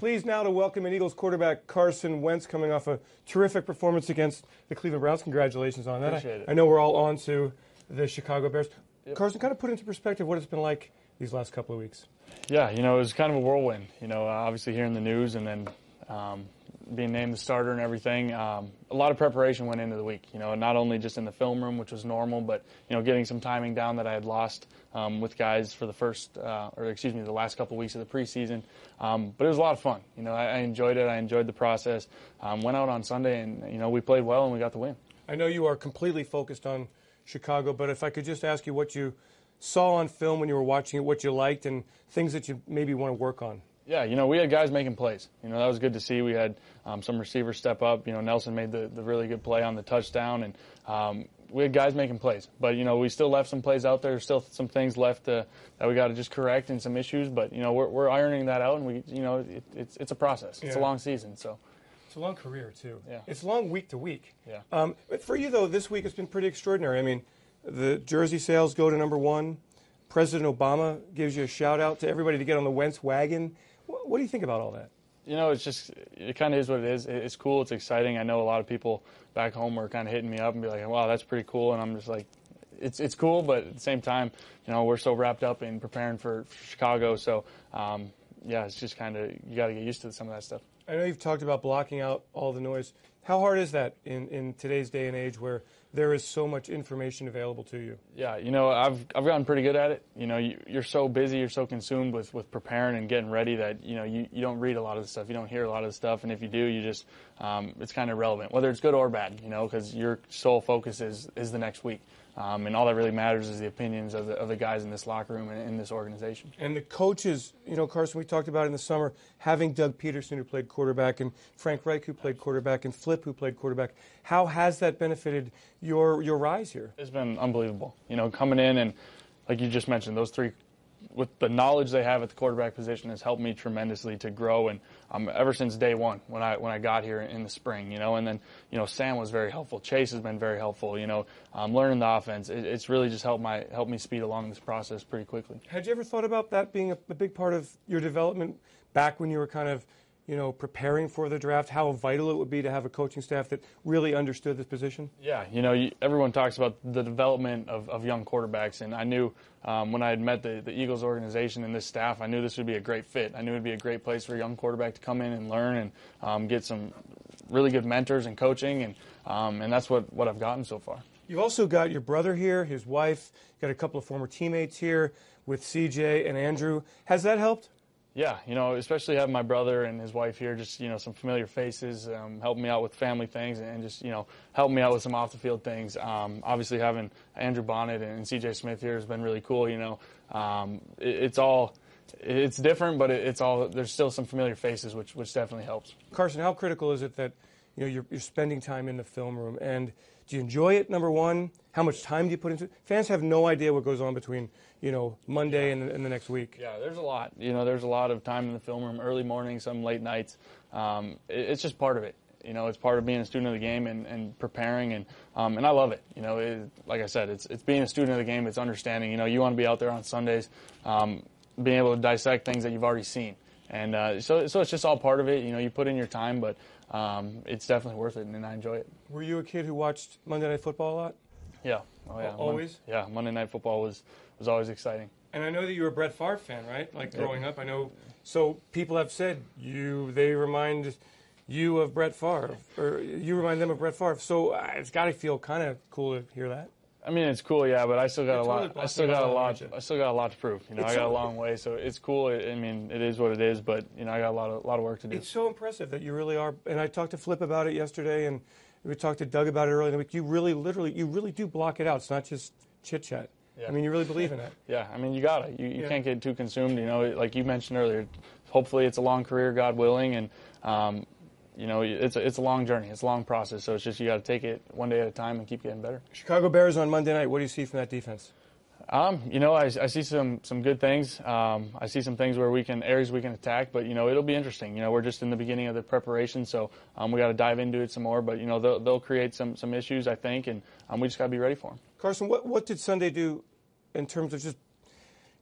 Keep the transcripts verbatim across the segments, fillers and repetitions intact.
Pleased now to welcome in Eagles quarterback Carson Wentz, coming off a terrific performance against the Cleveland Browns. Congratulations on that. Appreciate it. I know we're all on to the Chicago Bears. Yep. Carson, kind of put into perspective what it's been like these last couple of weeks. Yeah, you know, it was kind of a whirlwind. You know, obviously hearing the news and then um, being named the starter and everything. Um, a lot of preparation went into the week. You know, not only just in the film room, which was normal, but you know, getting some timing down that I had lost um, with guys for the first, uh, or excuse me, the last couple of weeks of the preseason. Um, but it was a lot of fun. You know, I, I enjoyed it. I enjoyed the process. Um, went out on Sunday, and you know, we played well and we got the win. I know you are completely focused on Chicago, but if I could just ask you what you saw on film when you were watching it, what you liked, and things that you maybe want to work on. Yeah, you know, we had guys making plays. You know, that was good to see. We had um, some receivers step up. You know, Nelson made the, the really good play on the touchdown, and um, we had guys making plays. But, you know, we still left some plays out there. There's still some things left to, that we got to just correct and some issues. But, you know, we're, we're ironing that out, and, we, you know, it, it's, it's a process. It's yeah. a long season, so. It's a long career, too. Yeah. It's long week to week. Yeah. Um, but for you, though, this week has been pretty extraordinary. I mean, the jersey sales go to number one. President Obama gives you a shout-out to everybody to get on the Wentz wagon. What do you think about all that? You know, it's just, it kind of is what it is. It's cool. It's exciting. I know a lot of people back home are kind of hitting me up and be like, wow, that's pretty cool. And I'm just like, it's it's cool, but at the same time, you know, we're so wrapped up in preparing for, for Chicago. So, um, yeah, it's just kind of, you got to get used to some of that stuff. I know you've talked about blocking out all the noise. How hard is that in, in today's day and age where there is so much information available to you? Yeah, you know, I've I've gotten pretty good at it. You know, you, you're so busy, you're so consumed with, with preparing and getting ready that, you know, you, you don't read a lot of the stuff. You don't hear a lot of the stuff. And if you do, you just, um, it's kind of irrelevant, whether it's good or bad, you know, because your sole focus is, is the next week. Um, and all that really matters is the opinions of the, of the guys in this locker room and in this organization. And the coaches, you know, Carson, we talked about in the summer, having Doug Peterson, who played quarterback, and Frank Reich, who played quarterback, and Flip, who played quarterback. How has that benefited your your rise here? It's been unbelievable. You know, coming in and, like you just mentioned, those three, with the knowledge they have at the quarterback position, has helped me tremendously to grow. And um, ever since day one, when I when I got here in the spring, you know, and then you know Sam was very helpful. Chase has been very helpful. You know, um, learning the offense, it, it's really just helped my helped me speed along this process pretty quickly. Had you ever thought about that being a, a big part of your development back when you were kind of, you know, preparing for the draft? How vital it would be to have a coaching staff that really understood this position? Yeah, you know, you, everyone talks about the development of, of young quarterbacks, and I knew um, when I had met the, the Eagles organization and this staff, I knew this would be a great fit. I knew it would be a great place for a young quarterback to come in and learn and um, get some really good mentors and coaching, and um, and that's what, what I've gotten so far. You've also got your brother here, his wife, got a couple of former teammates here with C J and Andrew. Has that helped? Yeah, you know, especially having my brother and his wife here, just, you know, some familiar faces, um, helping me out with family things and just, you know, helping me out with some off-the-field things. Um, obviously having Andrew Bonnet and C J Smith here has been really cool, you know. Um, it, it's all, it's different, but it, it's all, there's still some familiar faces, which, which definitely helps. Carson, how critical is it that, you know, you're, you're spending time in the film room, and do you enjoy it, number one? How much time do you put into it? Fans have no idea what goes on between, you know, Monday and, and the next week. Yeah, there's a lot. You know, there's a lot of time in the film room, early mornings, some late nights. Um, it, it's just part of it. You know, it's part of being a student of the game and, and preparing, and um, and I love it. You know, it, like I said, it's it's being a student of the game. It's understanding. You know, you want to be out there on Sundays, um, being able to dissect things that you've already seen. And uh, so, so it's just all part of it. You know, you put in your time, but um, it's definitely worth it, and I enjoy it. Were you a kid who watched Monday Night Football a lot? Yeah. Oh, yeah. Always? Mon- yeah, Monday Night Football was, was always exciting. And I know that you were a Brett Favre fan, right? Like growing up, I know. So people have said you, they remind you of Brett Favre, or you remind them of Brett Favre. So uh, it's got to feel kind of cool to hear that. I mean, it's cool, yeah, but I still got You're a totally lot. I still got a lot. you? I still got a lot to prove. You know, It's I got so, a long way, so it's cool. I mean, it is what it is, but you know, I got a lot of lot of work to do. It's so impressive that you really are. And I talked to Flip about it yesterday, and we talked to Doug about it earlier in the week. You really, literally, you really do block it out. It's not just chit chat. Yeah. I mean, you really believe in that. Yeah, I mean, you gotta. You, you Yeah. can't get too consumed. You know, like you mentioned earlier. Hopefully, it's a long career, God willing, and um, you know, it's a, it's a long journey. It's a long process. So it's just you got to take it one day at a time and keep getting better. Chicago Bears on Monday night. What do you see from that defense? Um, you know, I, I see some some good things. Um, I see some things where we can areas we can attack, but you know, it'll be interesting. You know, we're just in the beginning of the preparation, so um, we got to dive into it some more. But you know, they'll, they'll create some some issues, I think, and um, we just got to be ready for them. Carson, what what did Sunday do in terms of just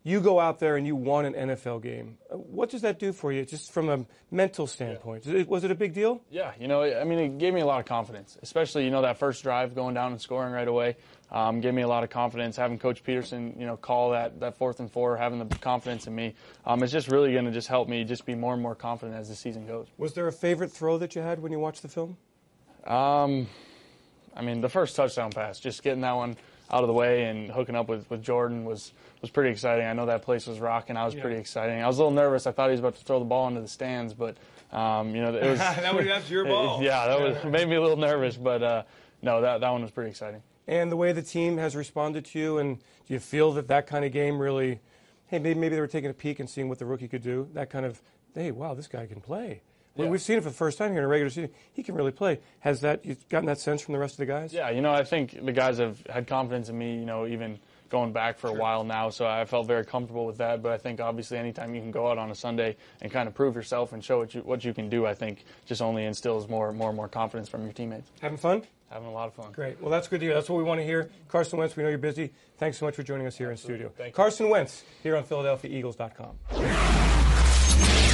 you go out there and you won an N F L game. What does that do for you, just from a mental standpoint? Yeah. Was it a big deal? Yeah, you know, I mean, it gave me a lot of confidence, especially, you know, that first drive, going down and scoring right away. Um, gave me a lot of confidence. Having Coach Peterson, you know, call that, that fourth and four, having the confidence in me, um, it's just really going to just help me just be more and more confident as the season goes. Was there a favorite throw that you had when you watched the film? Um, I mean, the first touchdown pass, just getting that one out of the way and hooking up with, with Jordan was, was pretty exciting. I know that place was rocking. I was yeah. pretty exciting. I was a little nervous. I thought he was about to throw the ball into the stands, but, um, you know, it was... that was, that's your ball. Yeah, that was, made me a little nervous, but, uh, no, that, that one was pretty exciting. And the way the team has responded to you, and do you feel that that kind of game really, hey, maybe, maybe they were taking a peek and seeing what the rookie could do, that kind of, hey, wow, this guy can play. Yeah. We've seen it for the first time here in a regular season. He can really play. Has that, you've gotten that sense from the rest of the guys? Yeah, you know, I think the guys have had confidence in me, you know, even going back for a sure. while now, so I felt very comfortable with that. But I think obviously anytime you can go out on a Sunday and kind of prove yourself and show what you, what you can do, I think just only instills more, more and more confidence from your teammates. Having fun? Having a lot of fun. Great. Well, that's good to hear. That's what we want to hear. Carson Wentz, we know you're busy. Thanks so much for joining us here Absolutely. in studio. Thank you. Carson Wentz here on Philadelphia Eagles dot com.